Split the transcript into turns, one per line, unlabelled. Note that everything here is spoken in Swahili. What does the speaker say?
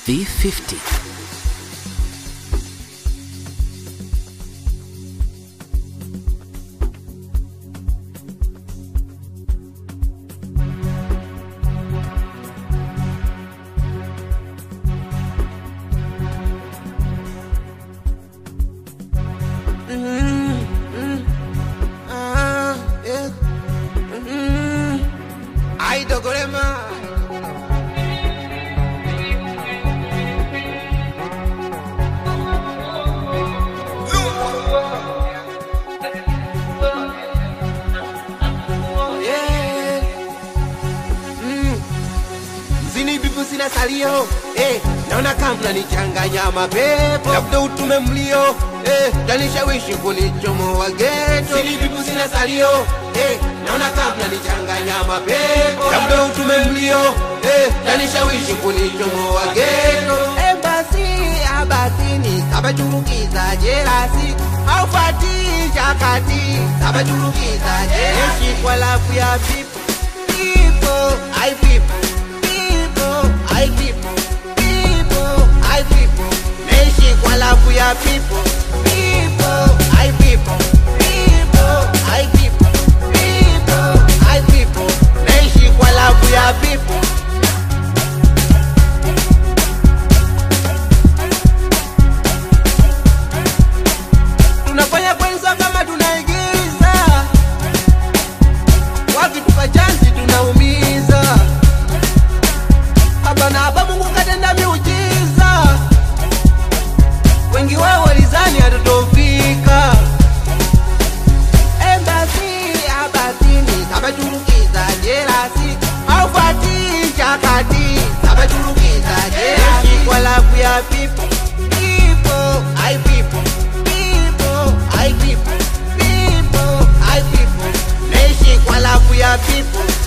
V50.
Sina salio, naona kama nichanganya mapepo. Labda utume mlio, tanishawishi kunichomoa ghetto. Sini bibu sina salio, naona kama nichanganya mapepo. Labda utume mlio, tanishawishi kunichomoa ghetto. Abasini, sabajurukiza jelasi. Aufati jakati, sabajurukiza jelasi. Kwa lafu ya people, I people. I people, naishi kwa lafu ya people, I people, naishi kwa lafu ya people. Tunafanya kwenza kama tunaigiza, wakitupa chansi tunaumiza. Haba na haba Mungu katenda miujiza, wengi wao walizani hatutofika. Abasini, sabajurukiza jelasi. Aufati jakati, sabajurukiza jelasi. Kwa lafu ya people, I people, I people, naishi kwa lafu ya people.